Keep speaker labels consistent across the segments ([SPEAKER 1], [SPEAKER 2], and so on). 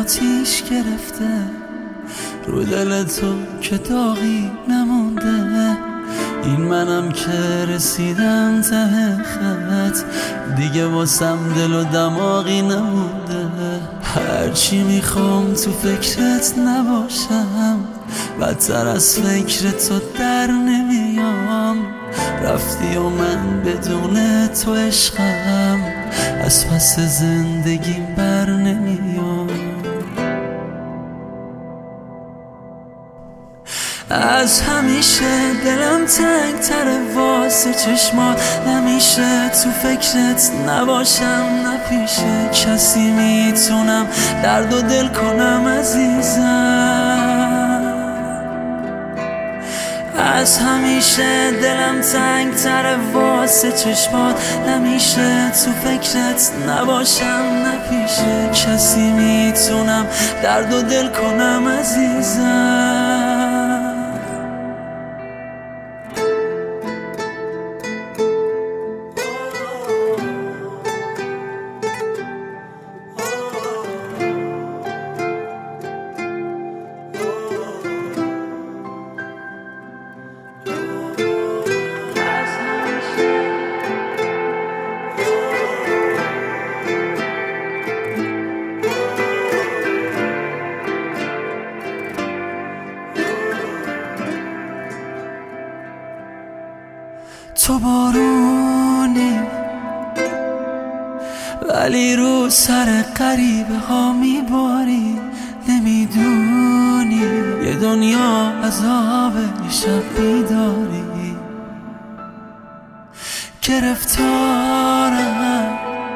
[SPEAKER 1] آتیش گرفته رو دل تو که داغی نمونده. این منم که رسیدم ته خط، دیگه واسم دل و دماغی نمونده. هرچی میخوام تو فکرت نباشم، بدتر از فکر تو در نمیام. رفتی و من بدون تو عشقم، از پس زندگیم بر نمیام. از همیشه دلم تنگ تره واسه چشمات، نمیشه تو فکرت نباشم، نپیشه کسی میتونم درد و دل کنم عزیزم. از همیشه دلم تنگ تره واسه چشمات، نمیشه تو فکرت نباشم، نپیشه کسی میتونم درد و دل کنم عزیزم. تو بارونی ولی رو سر غریبه ها میباری، نمیدونی یه دنیا عذاب شب بیداری. گرفتارم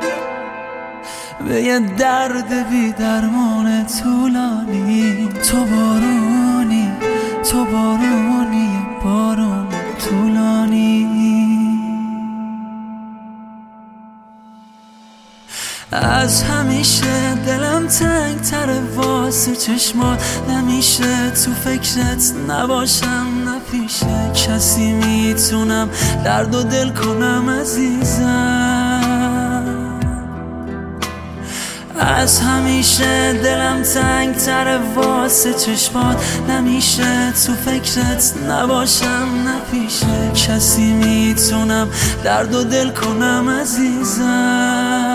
[SPEAKER 1] به یه درد بی درمان طولانی. تو بارونی، تو بارونی، بارون طولانی. از همیشه دلم تنگ تره واسه چشمات، نمیشه تو فکرت نباشم، نپیشه کسی میتونم درد و دل کنم عزیزم. از همیشه دلم تنگ تره واسه چشمات، نمیشه تو فکرت نباشم، نپیشه کسی میتونم درد و دل کنم عزیزم.